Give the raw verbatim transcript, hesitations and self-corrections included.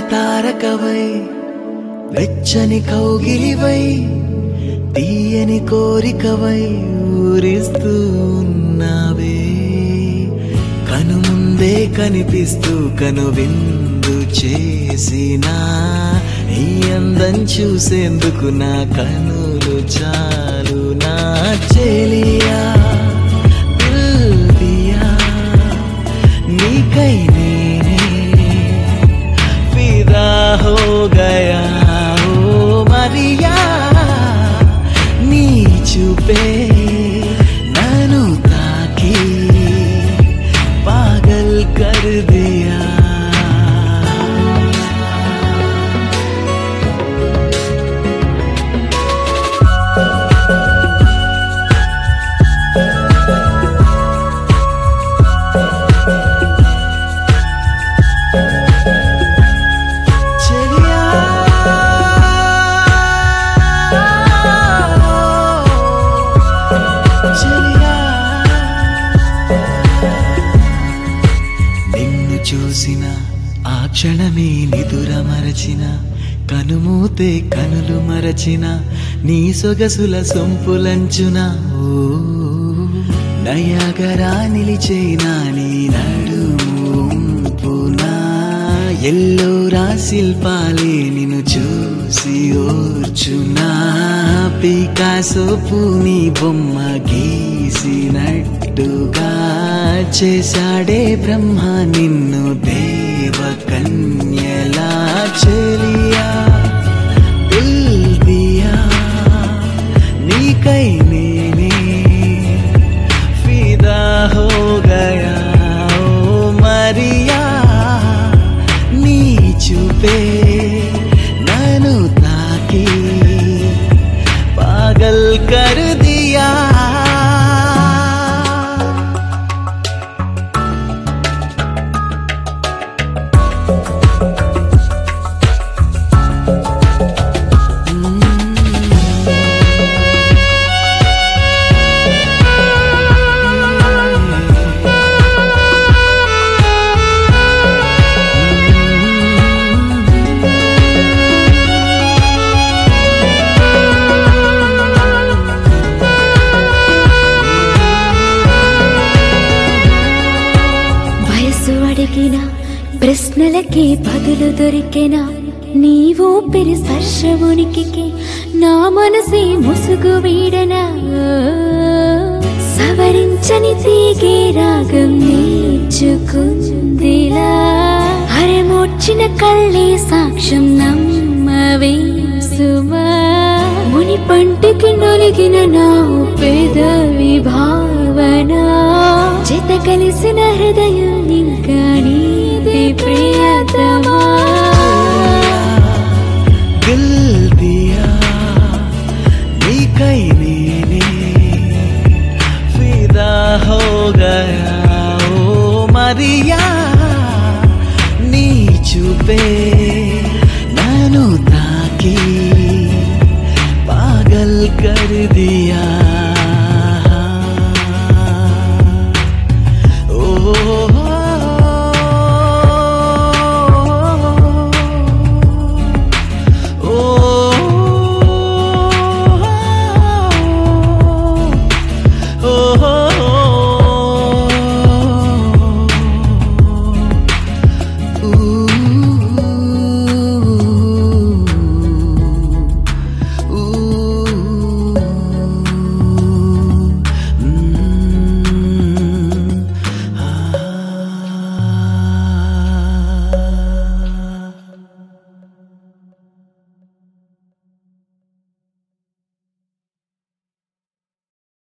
తారకవై వెచ్చని కౌగిలివై తీయని కోరికవై ఊరిస్తూ ఉన్నావే కను ముందే కనిపిస్తూ కను విందు చేసినా ఈ అందం చూసేందుకు నా కనులు చాలు నా చెలియా దిల్ దియా నీకై నేనే ఫిదా హో గయా ఓ మరియా నీ చూపే నన్ను తాకి పాగల్ కర్ దియా చూసిన ఆ క్షణమే నిదుర మరచిన కనుమూతే కనులు మరచిన నీ సొగసుల సొంపులంచున ఓ నయగరా నిలిచేనా నీ నడుముపునా ఎల్లోరా శిల్పాలే నిన్ను చూసి ఓర్చునా పికాసో పూని బొమ్మ గీసినట్టుగా చేశాడే బ్రహ్మ నిన్ను దేవ కన్యలా చెలియా దిల్ దియా నీకై నేనే ఫిదా హో గయా ఓ మరియా నీ చూపే నన్ను తాకి పాగల్ కర్ దియా ప్రశ్నలకే బదులు దొరికెనా నీ ఊపిరి స్పర్శమునికి నా మనసే ముసుగు వీడనా సవరించని తీగే రాగం నేర్చుకుందిలా హరమోర్చిన కళ్ళే సాక్ష్యం నమ్మవే సుమా ముని పంటికి నొలిగిన నా పెదవి భావన జత కలిసిన హృదయం ఇంకా నీది ప్రియతమా